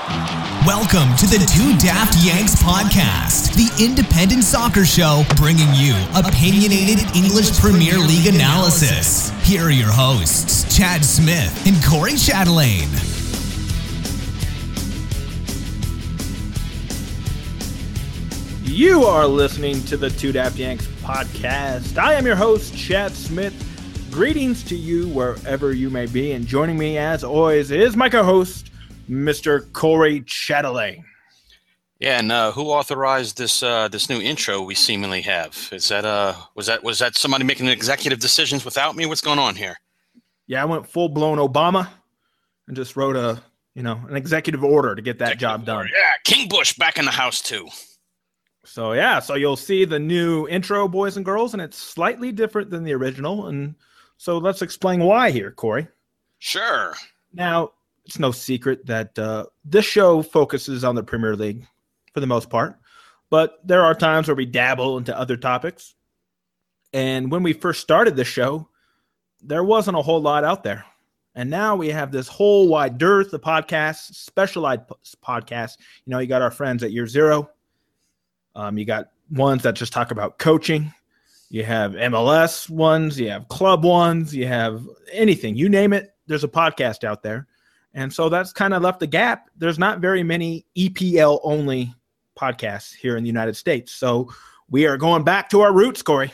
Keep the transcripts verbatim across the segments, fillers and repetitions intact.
Welcome to the Two Daft Yanks podcast, the independent soccer show bringing you opinionated English Premier League analysis. Here are your hosts, Chad Smith and Corey Chatelaine. You are listening to the Two Daft Yanks podcast. I am your host, Chad Smith. Greetings to you wherever you may be, and joining me as always is my co-host, Mister Corey Chatelaine. Yeah, and uh, who authorized this uh, this new intro we seemingly have? Is that uh was that was that somebody making executive decisions without me? What's going on here? Yeah, I went full blown Obama and just wrote a you know an executive order to get that executive job done. Order. Yeah, King Bush back in the house too. So yeah, so you'll see the new intro, boys and girls, and it's slightly different than the original. And so let's explain why here, Corey. Sure. Now, it's no secret that uh, this show focuses on the Premier League for the most part, but there are times where we dabble into other topics. And when we first started the show, there wasn't a whole lot out there. And now we have this whole wide dearth of podcasts, specialized podcasts. You know, you got our friends at Year Zero. Um, you got ones that just talk about coaching. You have M L S ones. You have club ones. You have anything. You name it, there's a podcast out there. And so that's kind of left a gap. There's not very many E P L-only podcasts here in the United States. So we are going back to our roots, Corey.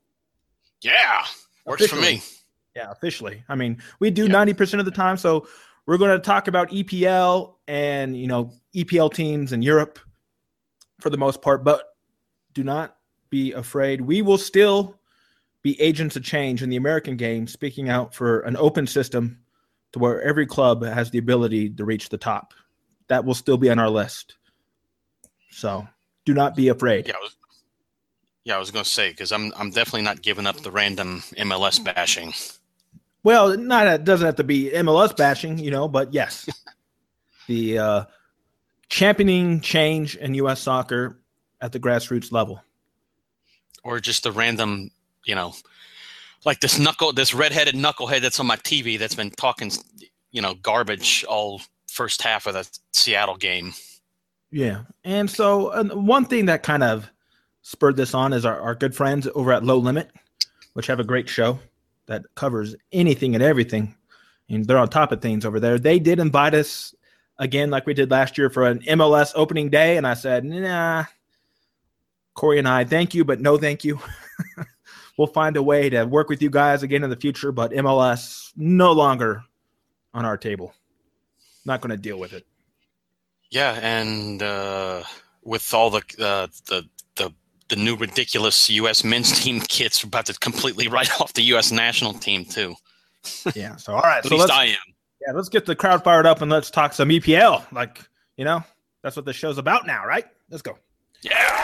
Yeah, works Officially. for me. Yeah, officially. I mean, we do Yeah. ninety percent of the time. So we're going to talk about E P L and, you know, E P L teams in Europe for the most part. But do not be afraid. We will still be agents of change in the American game, speaking out for an open system to where every club has the ability to reach the top. That will still be on our list. So do not be afraid. Yeah, I was, yeah, I was going to say, because I'm I'm definitely not giving up the random M L S bashing. Well, not it doesn't have to be M L S bashing, you know, but yes, the uh, championing change in U S soccer at the grassroots level. Or just the random, you know, like this knuckle, this redheaded knucklehead that's on my T V that's been talking, you know, garbage all first half of the Seattle game. Yeah. And so uh, one thing that kind of spurred this on is our, our good friends over at Low Limit, which have a great show that covers anything and everything. And they're on top of things over there. They did invite us again, like we did last year, for an M L S opening day. And I said, nah, Corey and I, thank you, but no thank you. We'll find a way to work with you guys again in the future, but M L S no longer on our table. Not going to deal with it. Yeah, and uh, with all the, uh, the the the new ridiculous U S men's team kits, we're about to completely write off the U S national team too. Yeah. So all right. At so least let's, I am. Yeah, let's get the crowd fired up and let's talk some E P L. Like, you know, that's what the show's about now, right? Let's go. Yeah.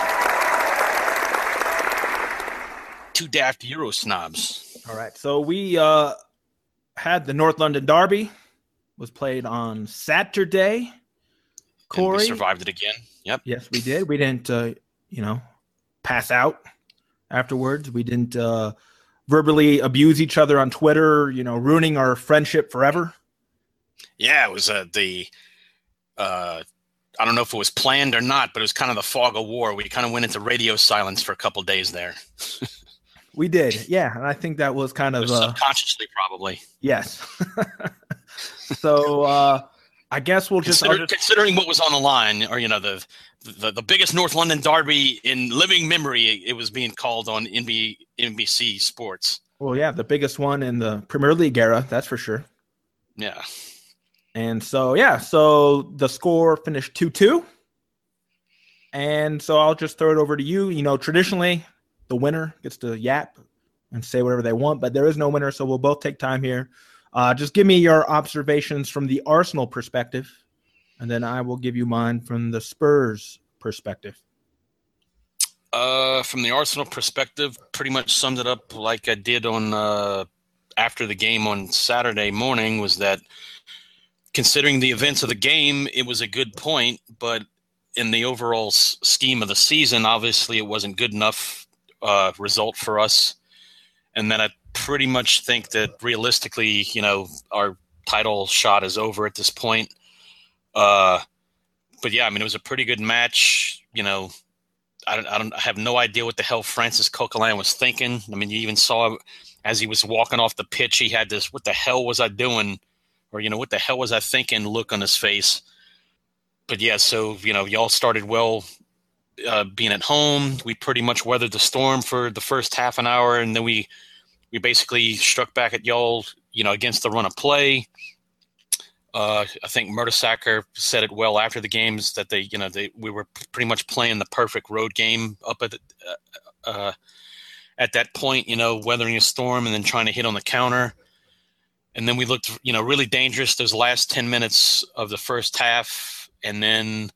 Two daft Euro snobs. All right. So we uh, had the North London Derby, was played on Saturday. Corey, And we survived it again. Yep. Yes, we did. We didn't, uh, you know, pass out afterwards. We didn't uh, verbally abuse each other on Twitter, you know, ruining our friendship forever. Yeah, it was uh, the uh, I don't know if it was planned or not, but it was kind of the fog of war. We kind of went into radio silence for a couple of days there. We did, yeah, and I think that was kind of uh, subconsciously, probably. Yes. So uh, I guess we'll just, Consider, just considering what was on the line, or you know, the the, the biggest North London derby in living memory. It was being called on N B C Sports. Well, yeah, the biggest one in the Premier League era, that's for sure. Yeah. And so, yeah, so the score finished two two. And so I'll just throw it over to you. You know, traditionally, the winner gets to yap and say whatever they want, but there is no winner, so we'll both take time here. Uh, just give me your observations from the Arsenal perspective, and then I will give you mine from the Spurs perspective. Uh, from the Arsenal perspective, pretty much summed it up like I did on uh, after the game on Saturday morning, was that considering the events of the game, it was a good point, but in the overall s- scheme of the season, obviously it wasn't good enough uh, result for us. And then I pretty much think that realistically, you know, our title shot is over at this point. Uh, but yeah, I mean, it was a pretty good match. You know, I don't, I don't I have no idea what the hell Francis Coquelin was thinking. I mean, you even saw as he was walking off the pitch, he had this, what the hell was I doing? Or, you know, what the hell was I thinking look on his face. But yeah, so, you know, y'all started well uh, being at home. We pretty much weathered the storm for the first half an hour. And then we, we basically struck back at y'all, you know, against the run of play. Uh, I think Mertesacker said it well after the games that they, you know, they we were pretty much playing the perfect road game up at the, uh, uh, at that point, you know, weathering a storm and then trying to hit on the counter. And then we looked, you know, really dangerous those last ten minutes of the first half. And then,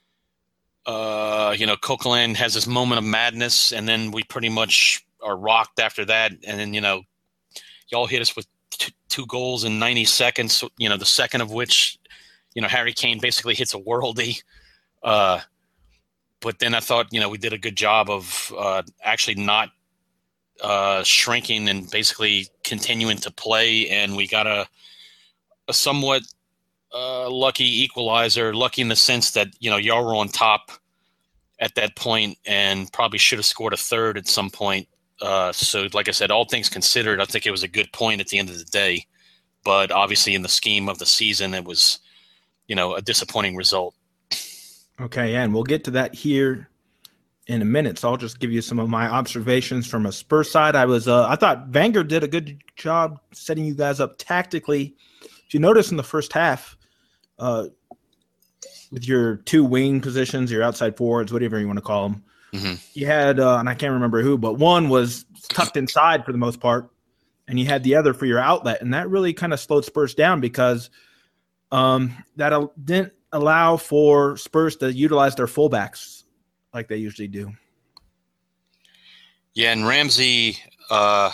uh, you know, Coquelin has this moment of madness, and then we pretty much are rocked after that. And then, you know, y'all hit us with t- two goals in ninety seconds, you know, the second of which, you know, Harry Kane basically hits a worldie. Uh, but then I thought, you know, we did a good job of uh, actually not uh, shrinking and basically continuing to play. And we got a, a somewhat uh, lucky equalizer, lucky in the sense that, you know, y'all were on top at that point and probably should have scored a third at some point. Uh, so like I said, all things considered, I think it was a good point at the end of the day, but obviously in the scheme of the season, it was, you know, a disappointing result. Okay. And we'll get to that here in a minute. So I'll just give you some of my observations from a Spurs side. I was, uh, I thought Wenger did a good job setting you guys up tactically. If you notice in the first half, uh, with your two wing positions, your outside forwards, whatever you want to call them, mm-hmm. you had, uh, and I can't remember who, but one was tucked inside for the most part, and you had the other for your outlet. And that really kind of slowed Spurs down because um, that uh, didn't allow for Spurs to utilize their fullbacks like they usually do. Yeah, and Ramsey, uh,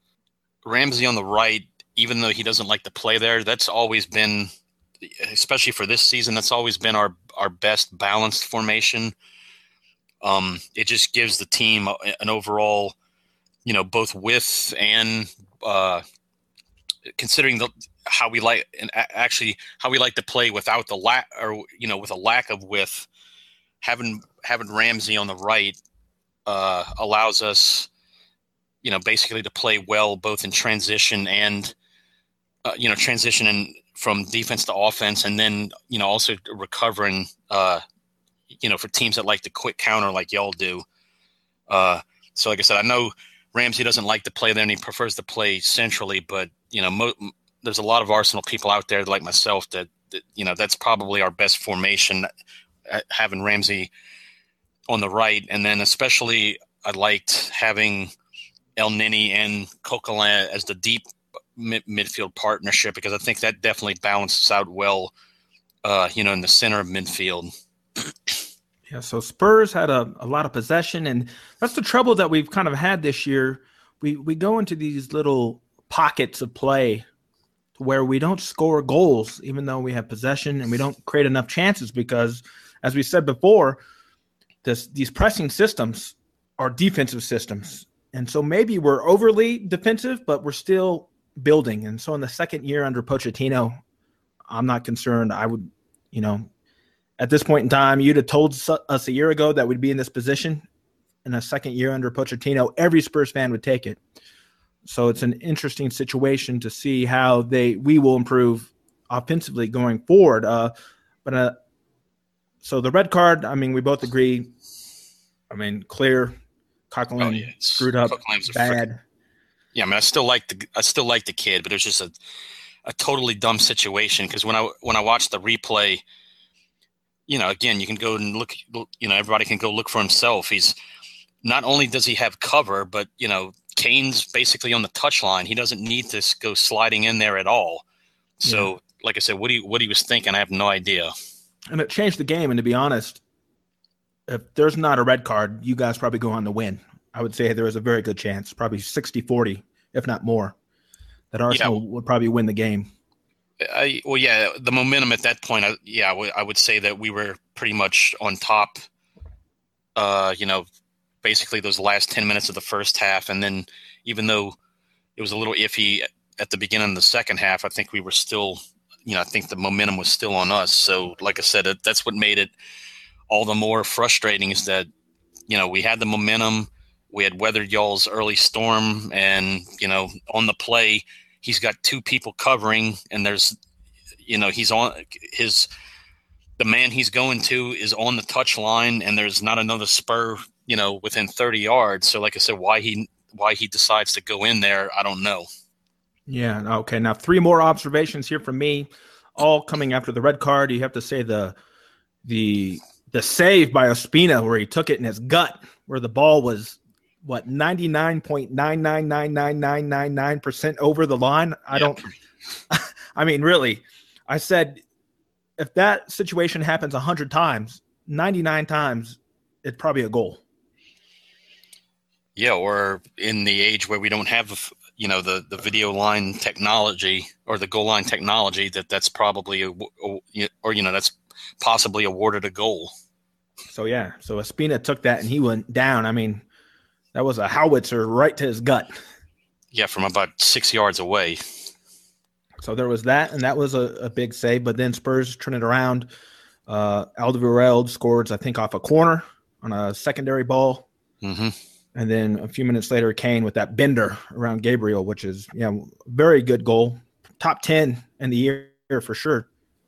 Ramsey on the right, even though he doesn't like to play there, that's always been, especially for this season, that's always been our, our best balanced formation. Um, it just gives the team an overall, you know, both width and uh, considering the how we like and actually how we like to play without the lack or you know with a lack of width. Having having Ramsey on the right uh, allows us, you know, basically to play well both in transition and uh, you know transition and from defense to offense, and then you know also recovering. Uh, you know, for teams that like to quick counter like y'all do. Uh, so like I said, I know Ramsey doesn't like to play there and he prefers to play centrally, but, you know, mo- there's a lot of Arsenal people out there like myself that, that, you know, that's probably our best formation, having Ramsey on the right. And then especially I liked having El Nini and Coquelin as the deep mid- midfield partnership, because I think that definitely balances out well, uh, you know, in the center of midfield. Yeah, so Spurs had a, a lot of possession, and that's the trouble that we've kind of had this year. We we go into these little pockets of play where we don't score goals, even though we have possession, and we don't create enough chances because, as we said before, this, these pressing systems are defensive systems. And so maybe we're overly defensive, but we're still building. And so in the second year under Pochettino, I'm not concerned. I would, you know, at this point in time, you'd have told us a year ago that we'd be in this position in a second year under Pochettino. Every Spurs fan would take it. So it's an interesting situation to see how they we will improve offensively going forward. Uh, but uh, so the red card, I mean, we both agree. I mean, clear. Coquelin oh, yeah. screwed up bad. Freaking, yeah, I mean, I still like the I still like the kid, but it was just a a totally dumb situation because when I when I watched the replay. You know, again, you can go and look, you know, everybody can go look for himself. He's not only does he have cover, but, you know, Kane's basically on the touchline. He doesn't need to go sliding in there at all. So, yeah. like I said, what he, what he was thinking, I have no idea. And it changed the game. And to be honest, if there's not a red card, you guys probably go on to win. I would say there is a very good chance, probably sixty forty, if not more, that Arsenal yeah. would probably win the game. I, well, yeah, the momentum at that point, I, yeah, I, w- I would say that we were pretty much on top, uh, you know, basically those last ten minutes of the first half. And then even though it was a little iffy at the beginning of the second half, I think we were still you know, I think the momentum was still on us. So, like I said, it, that's what made it all the more frustrating is that, you know, we had the momentum, we had weathered y'all's early storm, and, you know, on the play, he's got two people covering, and there's, you know, he's on his, the man he's going to is on the touch line, and there's not another Spur, you know, within thirty yards. So, like I said, why he, why he decides to go in there, I don't know. Yeah. Okay. Now, three more observations here from me, all coming after the red card. You have to say the the the save by Ospina where he took it in his gut, where the ball was what ninety-nine point nine nine nine nine nine nine nine percent over the line. I Yep. don't. I mean, really, I said if that situation happens a hundred times, ninety-nine times, it's probably a goal. Yeah, or in the age where we don't have, you know, the, the video line technology or the goal line technology, that that's probably, a, a, or, you know, that's possibly awarded a goal. So, yeah, so Ospina took that and he went down. I mean, that was a howitzer right to his gut. Yeah, from about six yards away. So there was that, and that was a, a big save. But then Spurs turned it around. Uh, Alderweireld scored, I think, off a corner on a secondary ball. Mm-hmm. And then a few minutes later, Kane with that bender around Gabriel, which is, you know, very good goal. Top ten in the year for sure.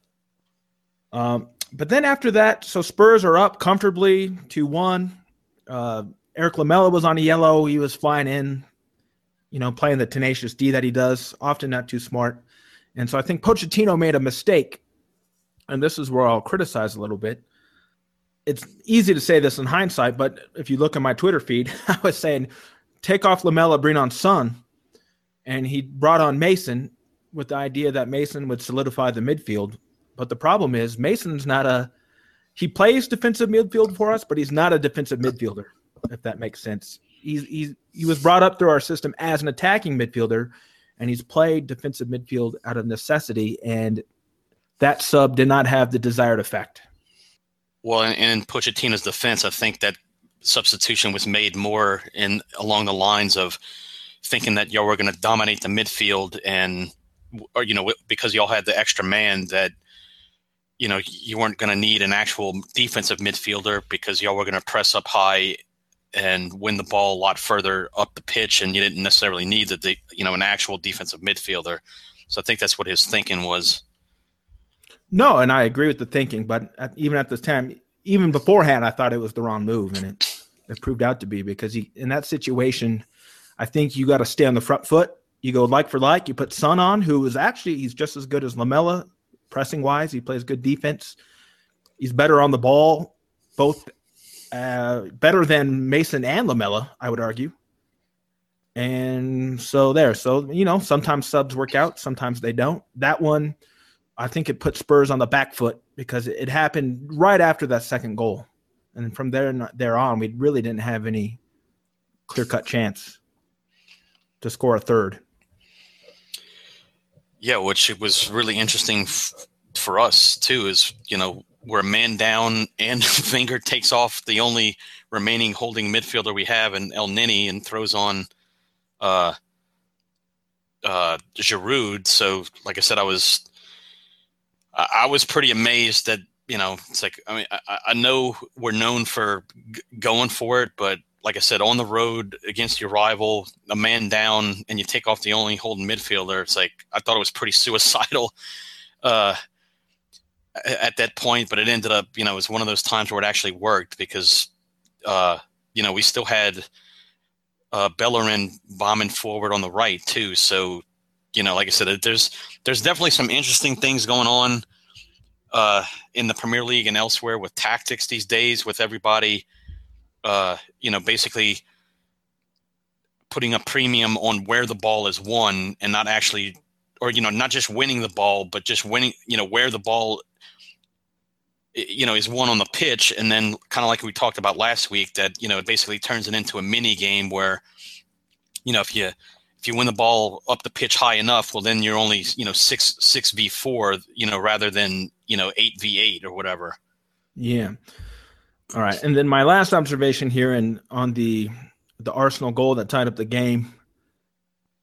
Um, but then after that, so Spurs are up comfortably two one. Uh, Eric Lamela was on a yellow. He was flying in, you know, playing the tenacious D that he does, often not too smart. And so I think Pochettino made a mistake. And this is where I'll criticize a little bit. It's easy to say this in hindsight, but if you look at my Twitter feed, I was saying, take off Lamela, bring on Son. And he brought on Mason with the idea that Mason would solidify the midfield. But the problem is Mason's not a – he plays defensive midfield for us, but he's not a defensive midfielder, if that makes sense. He's, he's He was brought up through our system as an attacking midfielder, and he's played defensive midfield out of necessity, and that sub did not have the desired effect. Well, in, in Pochettino's defense, I think that substitution was made more in along the lines of thinking that y'all were going to dominate the midfield, and or you know because y'all had the extra man that you know you weren't going to need an actual defensive midfielder because y'all were going to press up high and win the ball a lot further up the pitch, and you didn't necessarily need the you know an actual defensive midfielder. So I think that's what his thinking was. No, and I agree with the thinking, but at, even at this time, even beforehand, I thought it was the wrong move, and it, it proved out to be because he, in that situation, I think you got to stay on the front foot. You go like for like. You put Son on, who is actually he's just as good as Lamela, pressing wise. He plays good defense. He's better on the ball, both uh, better than Mason and Lamela, I would argue. And so there, so you know, sometimes subs work out, sometimes they don't. That one. I think it put Spurs on the back foot because it happened right after that second goal. And from there, there on, we really didn't have any clear-cut chance to score a third. Yeah, which was really interesting f- for us, too, is, you know, we're a man down and Wenger takes off the only remaining holding midfielder we have in El Nini and throws on uh, uh, Giroud. So, like I said, I was... I was pretty amazed that, you know, it's like, I mean, I, I know we're known for g- going for it, but like I said, on the road against your rival, a man down, and you take off the only holding midfielder, it's like, I thought it was pretty suicidal uh, at that point, but it ended up, you know, it was one of those times where it actually worked because, uh, you know, we still had uh, Bellerin bombing forward on the right too. So, you know, like I said, there's there's definitely some interesting things going on uh, in the Premier League and elsewhere with tactics these days, with everybody, uh, you know, basically putting a premium on where the ball is won and not actually, or, you know, not just winning the ball, but just winning, you know, where the ball, you know, is won on the pitch. And then kind of like we talked about last week that, you know, it basically turns it into a mini game where, you know, if you, If you win the ball up the pitch high enough, well, then you're only, you know, six, six v four, you know, rather than, you know, eight v eight or whatever. Yeah. All right. And then my last observation here and on the, the Arsenal goal that tied up the game.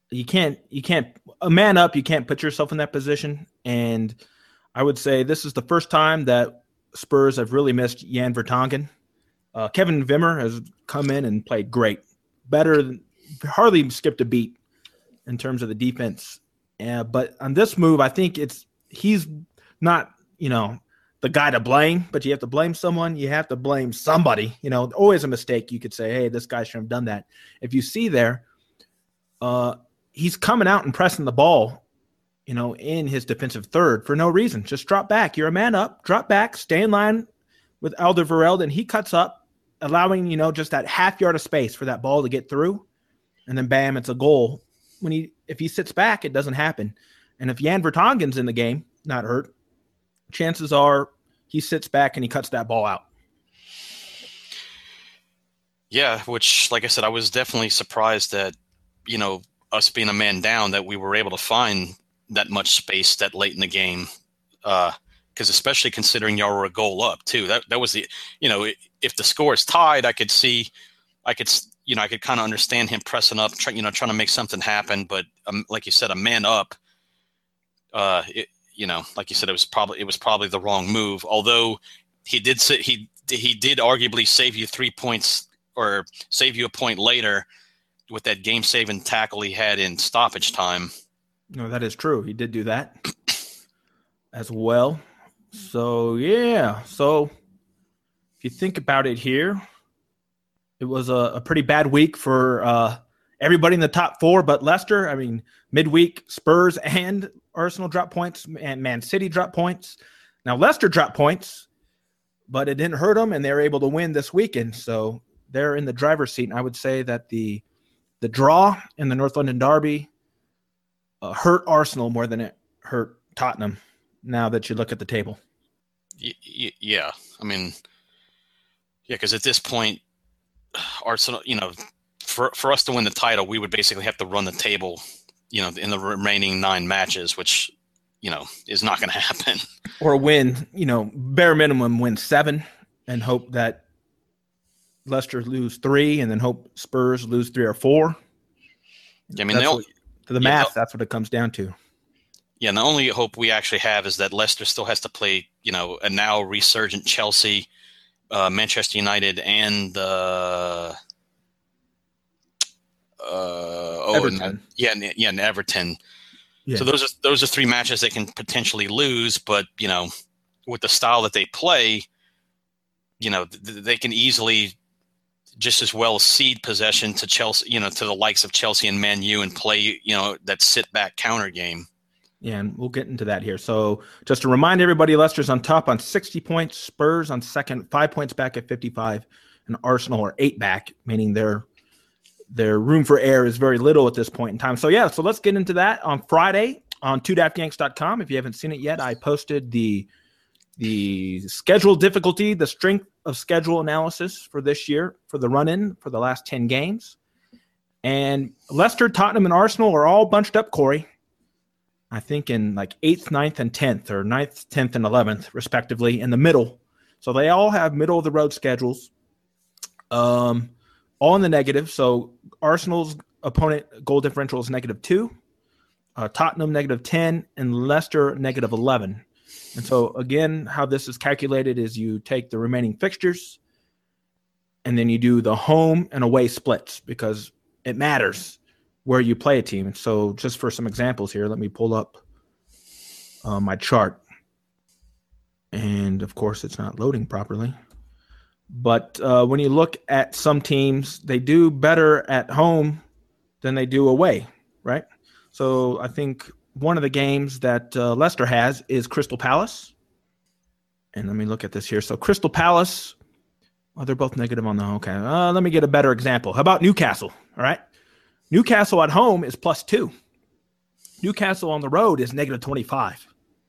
you can't you can't a man up. You can't put yourself in that position. And I would say this is the first time that Spurs have really missed Jan Vertonghen. Uh, Kevin Wimmer has come in and played great, better than hardly skipped a beat in terms of the defense. Uh, but on this move, I think it's he's not you know the guy to blame, but you have to blame someone. You have to blame somebody. You know, always a mistake. You could say, hey, this guy shouldn't have done that. If you see there, uh, he's coming out and pressing the ball, you know, in his defensive third for no reason. Just drop back. You're a man up. Drop back. Stay in line with Alderweireld, and he cuts up, allowing, you know, just that half yard of space for that ball to get through. And then, bam, it's a goal. When he If he sits back, it doesn't happen. And if Jan Vertonghen's in the game, not hurt, chances are he sits back and he cuts that ball out. Yeah, which, like I said, I was definitely surprised that, you know, us being a man down, that we were able to find that much space that late in the game. Because uh, especially considering y'all were a goal up, too. That that was the, you know, if the score is tied, I could see, I could, you know, I could kind of understand him pressing up, try, you know, trying to make something happen. But um, like you said, a man up, uh, it, you know, like you said, it was probably it was probably the wrong move. Although he did say, he he did arguably save you three points or save you a point later with that game saving tackle he had in stoppage time. No, that is true. He did do that as well. So yeah. So if you think about it here, it was a, a pretty bad week for uh, everybody in the top four but Leicester. I mean, midweek, Spurs and Arsenal dropped points, and Man City dropped points. Now, Leicester dropped points, but it didn't hurt them, and they were able to win this weekend. So they're in the driver's seat. And I would say that the the draw in the North London Derby uh, hurt Arsenal more than it hurt Tottenham, now that you look at the table. Y- y- yeah. I mean, yeah, because at this point, Arsenal, you know, for for us to win the title, we would basically have to run the table, you know, in the remaining nine matches, which, you know, is not going to happen. Or win, you know, bare minimum win seven and hope that Leicester lose three, and then hope Spurs lose three or four. I mean, that's the, what, to the yeah, math, that's what it comes down to. Yeah, and the only hope we actually have is that Leicester still has to play, you know, a now resurgent Chelsea, uh, Manchester United, and uh, uh, oh, Everton. And, yeah, and, yeah, and Everton. Yeah. So those are those are three matches they can potentially lose, but you know, with the style that they play, you know, th- they can easily just as well cede possession to Chelsea, you know, to the likes of Chelsea and Man U, and play, you know, that sit back counter game. Yeah, and we'll get into that here. So just to remind everybody, Leicester's on top on sixty points, Spurs on second, five points back at fifty-five, and Arsenal are eight back, meaning their their room for error is very little at this point in time. So yeah, so let's get into that. On Friday on two daft yanks dot com, if you haven't seen it yet, I posted the the schedule difficulty, the strength of schedule analysis for this year, for the run-in for the last ten games. And Leicester, Tottenham, and Arsenal are all bunched up, Corey. I think in like eighth, ninth, and tenth, or ninth, tenth, and eleventh, respectively, in the middle. So they all have middle-of-the-road schedules, um, all in the negative. So Arsenal's opponent goal differential is negative two, uh, Tottenham negative ten, and Leicester negative eleven. And so, again, how this is calculated is you take the remaining fixtures, and then you do the home and away splits, because it matters where you play a team. And so just for some examples here, let me pull up uh, my chart. And, of course, it's not loading properly. But uh, when you look at some teams, they do better at home than they do away, right? So I think one of the games that uh, Leicester has is Crystal Palace. And let me look at this here. So Crystal Palace, well, they're both negative on the home. Okay, uh, let me get a better example. How about Newcastle, all right? Newcastle at home is plus two. Newcastle on the road is negative twenty-five.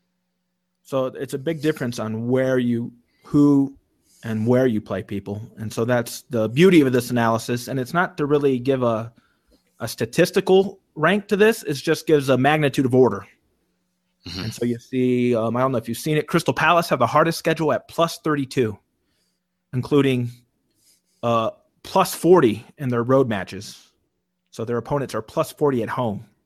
So it's a big difference on where you, who, and where you play people. And so that's the beauty of this analysis. And it's not to really give a, a statistical rank to this. It just gives a magnitude of order. Mm-hmm. And so you see, um, I don't know if you've seen it, Crystal Palace have the hardest schedule at plus thirty-two, including uh, plus forty in their road matches. So their opponents are plus forty at home.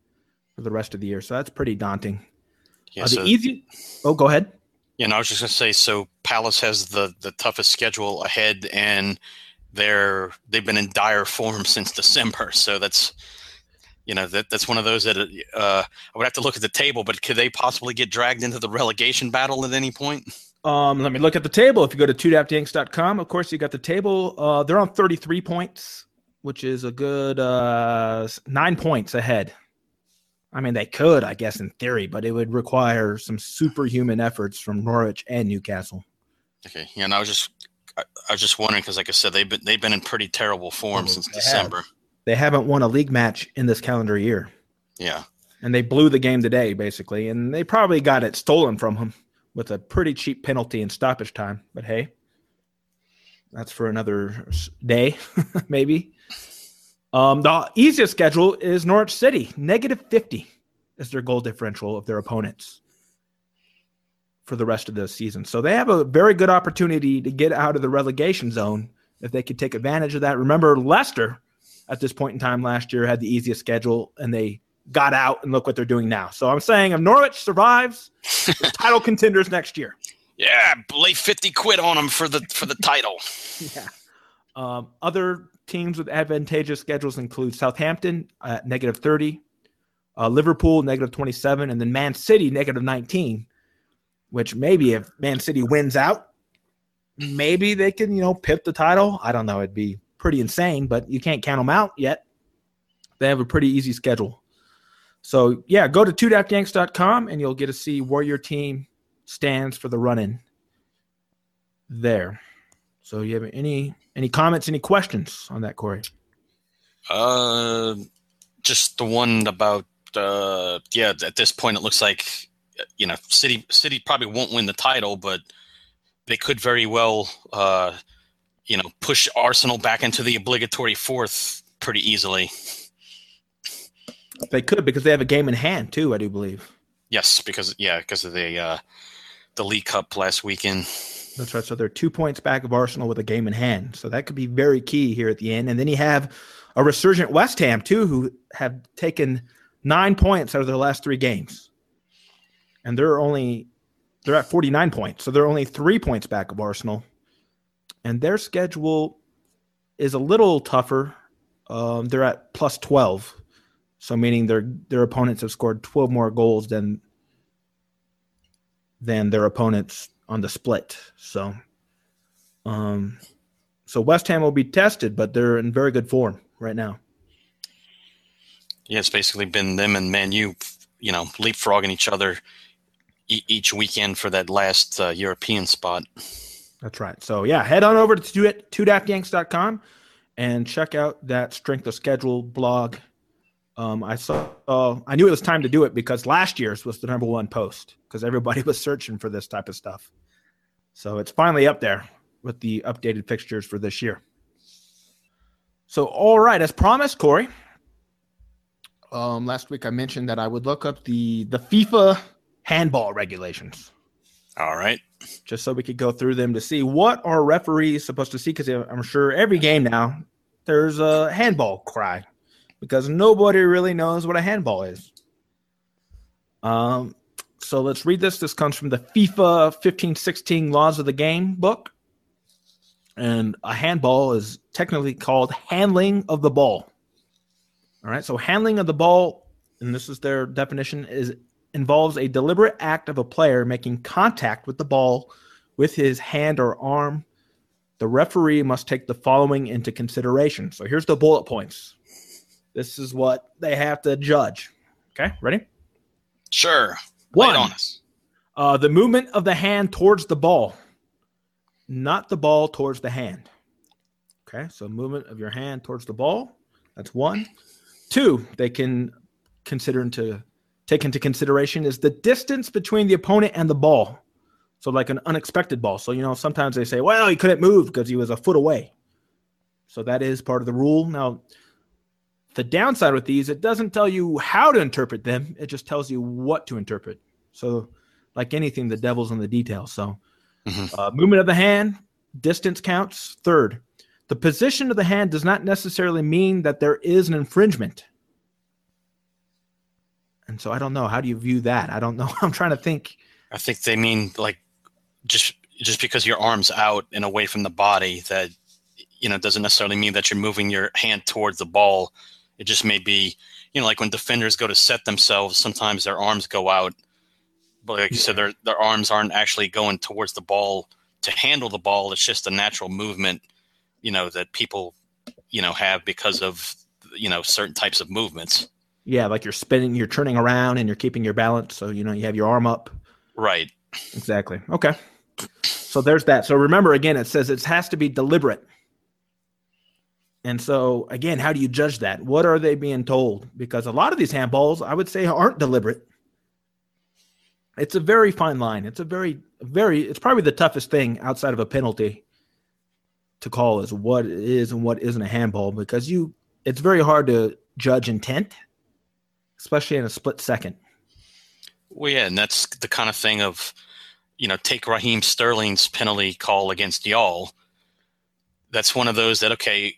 for the rest of the year. So that's pretty daunting. Yeah, uh, the so, easy. Oh, go ahead. Yeah, no, I was just going to say, so Palace has the, the toughest schedule ahead, and they're they've been in dire form since December. So that's you know that that's one of those that uh, I would have to look at the table. But could they possibly get dragged into the relegation battle at any point? Um, let me look at the table. If you go to two daft yanks dot com, of course, you got the table. Uh, they're on thirty-three points, which is a good uh, nine points ahead. I mean, they could, I guess, in theory, but it would require some superhuman efforts from Norwich and Newcastle. Okay, yeah, and I was just, I, I was just wondering because, like I said, they've been they've been in pretty terrible form oh, since they December. Have. They haven't won a league match in this calendar year. Yeah, and they blew the game today, basically, and they probably got it stolen from them with a pretty cheap penalty in stoppage time. But hey, that's for another day, maybe. Um, the easiest schedule is Norwich City. Negative fifty is their goal differential of their opponents for the rest of the season. So they have a very good opportunity to get out of the relegation zone if they could take advantage of that. Remember, Leicester at this point in time last year had the easiest schedule, and they got out, and look what they're doing now. So I'm saying if Norwich survives, the title contenders next year. Yeah, lay fifty quid on them for the for the title. Yeah. Um, other teams with advantageous schedules include Southampton at negative thirty, uh, Liverpool negative twenty-seven, and then Man City negative nineteen, which maybe if Man City wins out, maybe they can, you know, pip the title. I don't know. It'd be pretty insane, but you can't count them out yet. They have a pretty easy schedule. So, yeah, go to two daft yanks dot com and you'll get to see where your team stands for the run-in there. So you have any any comments, any questions on that, Corey? Uh, just the one about uh, yeah. At this point, it looks like you know City City probably won't win the title, but they could very well uh, you know push Arsenal back into the obligatory fourth pretty easily. They could because they have a game in hand too. I do believe. Yes, because yeah, because of the uh, the League Cup last weekend. That's right. So they're two points back of Arsenal with a game in hand. So that could be very key here at the end. And then you have a resurgent West Ham, too, who have taken nine points out of their last three games. And they're only they're at forty-nine points. So they're only three points back of Arsenal. And their schedule is a little tougher. Um, they're at plus twelve. So meaning their their opponents have scored twelve more goals than than their opponents on the split. So um, so West Ham will be tested, but they're in very good form right now. Yeah, it's basically been them and Man U, you know, leapfrogging each other e- each weekend for that last uh, European spot. That's right. So, yeah, head on over to two daft yanks dot com and check out that strength of schedule blog. Um, I saw. Uh, I knew it was time to do it because last year's was the number one post because everybody was searching for this type of stuff. So it's finally up there with the updated fixtures for this year. So, all right, as promised, Corey. Um, last week I mentioned that I would look up the the FIFA handball regulations. All right. Just so we could go through them to see what are referees supposed to see, because I'm sure every game now there's a handball cry because nobody really knows what a handball is. Um, so let's read this. This comes from the FIFA fifteen sixteen Laws of the Game book. And a handball is technically called handling of the ball. All right, so handling of the ball, and this is their definition, is involves a deliberate act of a player making contact with the ball with his hand or arm. The referee must take the following into consideration. So here's the bullet points. This is what they have to judge. Okay, ready? Sure. One, Lay it on us. Uh, the movement of the hand towards the ball, not the ball towards the hand. Okay, so movement of your hand towards the ball. That's one. Two, they can consider into take into consideration is the distance between the opponent and the ball. So like an unexpected ball. So, you know, sometimes they say, well, he couldn't move because he was a foot away. So that is part of the rule. Now, the downside with these, it doesn't tell you how to interpret them. It just tells you what to interpret. So like anything, the devil's in the details. So mm-hmm. uh, movement of the hand, distance counts. Third, the position of the hand does not necessarily mean that there is an infringement. And so I don't know. How do you view that? I don't know. I'm trying to think. I think they mean like just just because your arm's out and away from the body, that, you know, doesn't necessarily mean that you're moving your hand towards the ball. It just may be, you know, like when defenders go to set themselves, sometimes their arms go out. But like you said, their their arms aren't actually going towards the ball to handle the ball. It's just a natural movement, you know, that people, you know, have because of, you know, certain types of movements. Yeah, like you're spinning, you're turning around, and you're keeping your balance. So, you know, you have your arm up. Right. Exactly. Okay. So there's that. So remember, again, it says it has to be deliberate. And so, again, how do you judge that? What are they being told? Because a lot of these handballs, I would say, aren't deliberate. It's a very fine line. It's a very, very, it's probably the toughest thing outside of a penalty to call is what is and what isn't a handball, because you, it's very hard to judge intent, especially in a split second. Well, yeah, and that's the kind of thing of, you know, take Raheem Sterling's penalty call against y'all. That's one of those that, okay,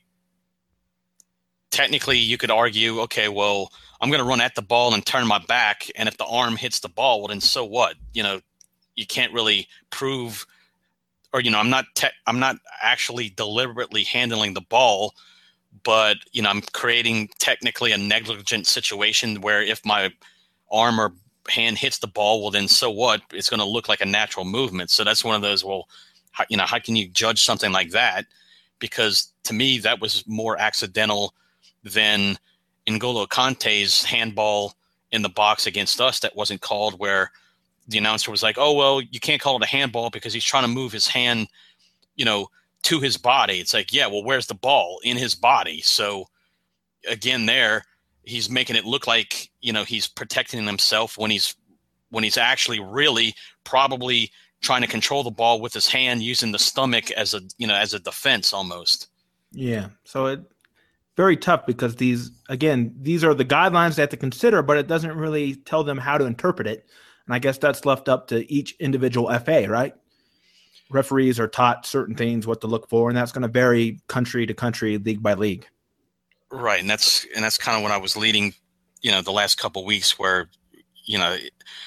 technically you could argue, okay, well, I'm going to run at the ball and turn my back, and if the arm hits the ball, well, then so what? You know, you can't really prove, or, you know, I'm not te- I'm not actually deliberately handling the ball, but, you know, I'm creating technically a negligent situation where if my arm or hand hits the ball, well, then so what? It's going to look like a natural movement. So that's one of those, well, how, you know, how can you judge something like that? Because to me, that was more accidental than N'Golo Kante's handball in the box against us that wasn't called, where the announcer was like, oh, well, you can't call it a handball because he's trying to move his hand, you know, to his body. It's like, yeah, well, where's the ball? In his body. So again, there, he's making it look like, you know, he's protecting himself when he's when he's actually really probably trying to control the ball with his hand, using the stomach as a, you know, as a defense almost. Yeah. So it very tough because these, again, these are the guidelines they have to consider, but it doesn't really tell them how to interpret it. And I guess that's left up to each individual F A, right? Referees are taught certain things, what to look for, and that's going to vary country to country, league by league. Right, and that's and that's kind of what I was leading, you know, the last couple of weeks, where, you know,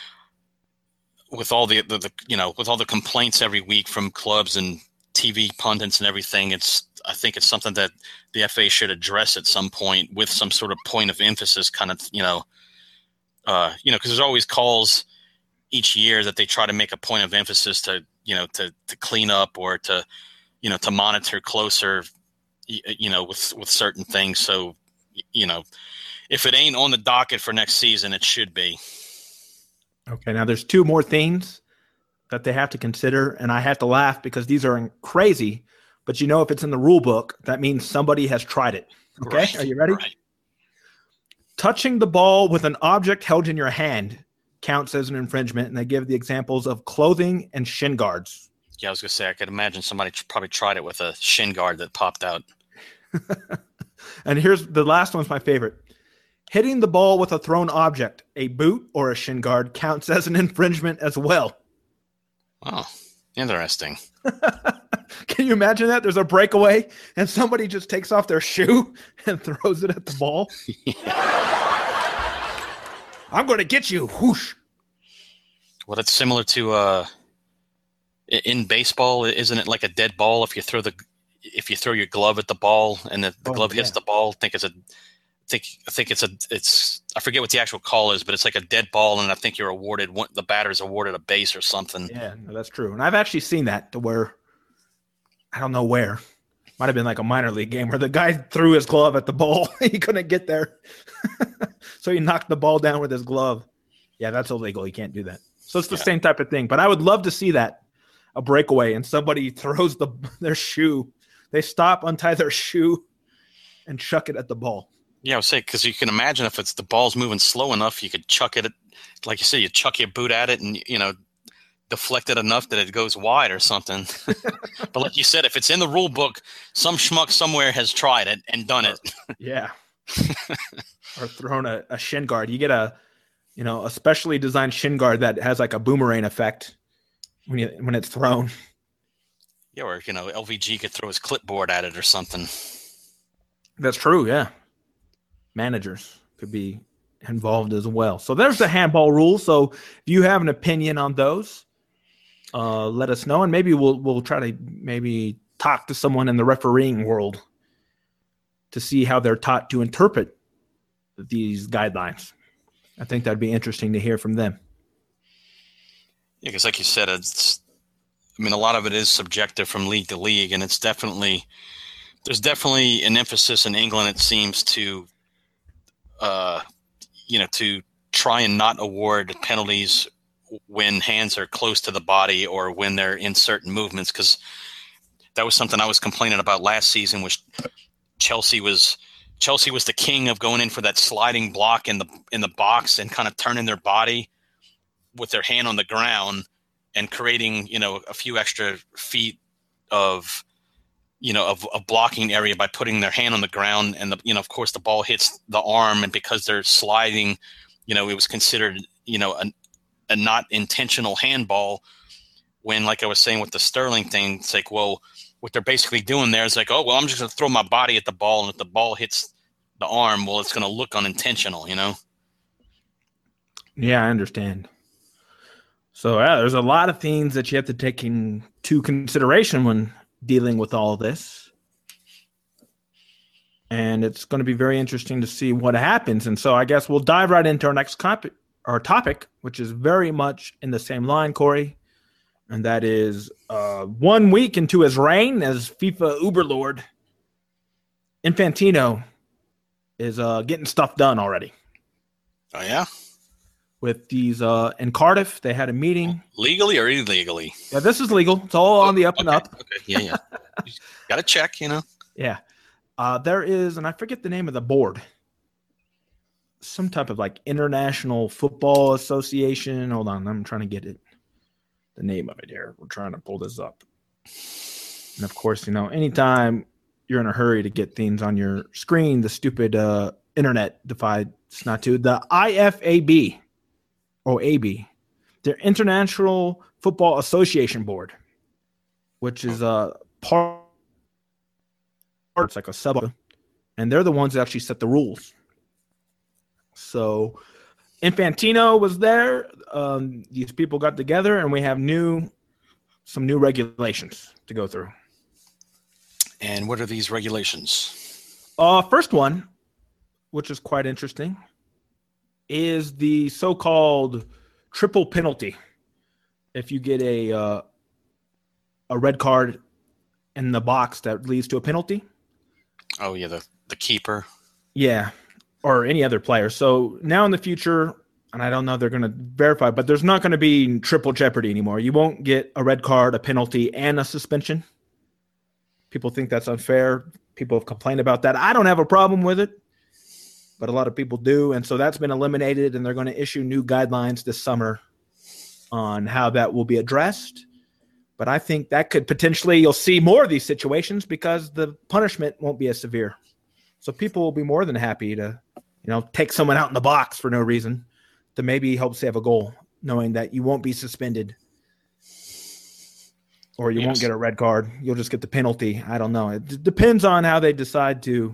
with all the, the, the you know with all the complaints every week from clubs and T V pundits and everything, it's I think it's something that the F A should address at some point with some sort of point of emphasis, kind of, you know, uh, you know, because there's always calls each year that they try to make a point of emphasis to, you know, to to clean up or to, you know, to monitor closer, you know, with, with certain things. So, you know, if it ain't on the docket for next season, it should be. Okay. Now there's two more things that they have to consider. And I have to laugh because these are crazy, but you know, if it's in the rule book, that means somebody has tried it. Okay. Right. Are you ready? Right. Touching the ball with an object held in your hand counts as an infringement. And they give the examples of clothing and shin guards. Yeah. I was going to say, I could imagine somebody probably tried it with a shin guard that popped out. And here's the last one's my favorite. Hitting the ball with a thrown object, a boot or a shin guard, counts as an infringement as well. Oh, interesting. Can you imagine that? There's a breakaway and somebody just takes off their shoe and throws it at the ball. I'm going to get you. Whoosh. Well, that's similar to uh, in baseball. Isn't it like a dead ball if you throw the if you throw your glove at the ball and the, the Oh, glove yeah. hits the ball? I think it's a I think I think it's a it's I forget what the actual call is, but it's like a dead ball, and I think you're awarded one, the batter's awarded a base or something. Yeah, no, that's true. And I've actually seen that to where, I don't know where. Might have been like a minor league game where the guy threw his glove at the ball. He couldn't get there. So he knocked the ball down with his glove. Yeah, that's illegal. You can't do that. So it's the Yeah. same type of thing. But I would love to see that, a breakaway, and somebody throws the their shoe. They stop, untie their shoe, and chuck it at the ball. Yeah, I would say, because you can imagine if it's the ball's moving slow enough, you could chuck it, at, like you say, you chuck your boot at it and, you know, deflect it enough that it goes wide or something. But like you said, if it's in the rule book, some schmuck somewhere has tried it and done it. Yeah. Or thrown a, a shin guard. You get a, you know, a specially designed shin guard that has like a boomerang effect when you when it's thrown. Yeah, or, you know, L V G could throw his clipboard at it or something. That's true, yeah. Managers could be involved as well. So there's the handball rules. So if you have an opinion on those, uh, let us know, and maybe we'll we'll try to maybe talk to someone in the refereeing world to see how they're taught to interpret these guidelines. I think that'd be interesting to hear from them. Yeah, because like you said, it's, I mean, a lot of it is subjective from league to league, and it's definitely, there's definitely an emphasis in England, it seems, to, uh, you know, to try and not award penalties when hands are close to the body or when they're in certain movements, because that was something I was complaining about last season, which Chelsea was Chelsea was the king of going in for that sliding block in the in the box and kind of turning their body with their hand on the ground and creating, you know, a few extra feet of, you know, of, of blocking area by putting their hand on the ground. And, the, you know, of course, the ball hits the arm, and because they're sliding, you know, it was considered, you know, a, a not intentional handball. When, like I was saying with the Sterling thing, it's like, well, what they're basically doing there is like, oh, well, I'm just going to throw my body at the ball, and if the ball hits the arm, well, it's going to look unintentional, you know? Yeah, I understand. So yeah, there's a lot of things that you have to take into consideration when dealing with all of this. And it's going to be very interesting to see what happens. And so I guess we'll dive right into our next comp- our topic, which is very much in the same line, Corey. And that is uh, one week into his reign as FIFA Uberlord, Infantino is uh, getting stuff done already. Oh, yeah? With these uh, in Cardiff, they had a meeting. Legally or illegally? Yeah, this is legal. It's all on the up okay. and up. Okay, yeah, yeah. Got to check, you know? Yeah. Uh, there is, and I forget the name of the board, some type of like International Football Association. Hold on, I'm trying to get it. The name of it here. We're trying to pull this up. And of course, you know, anytime you're in a hurry to get things on your screen, the stupid uh, internet decides not to. The I F A B or A B, the International Football Association Board, which is a part, it's like a sub, and they're the ones that actually set the rules. So Infantino was there. Um, these people got together, and we have new, some new regulations to go through. And what are these regulations? Uh, first one, which is quite interesting, is the so-called triple penalty. If you get a uh, a red card in the box that leads to a penalty. Oh yeah, the the keeper. Yeah, or any other player. So now in the future, and I don't know if they're going to verify, but there's not going to be triple jeopardy anymore. You won't get a red card, a penalty, and a suspension. People think that's unfair. People have complained about that. I don't have a problem with it, but a lot of people do. And so that's been eliminated, and they're going to issue new guidelines this summer on how that will be addressed. But I think that could potentially, you'll see more of these situations because the punishment won't be as severe. So people will be more than happy to, you know, take someone out in the box for no reason to maybe help save a goal, knowing that you won't be suspended or you yes. won't get a red card. You'll just get the penalty. I don't know. It d- depends on how they decide to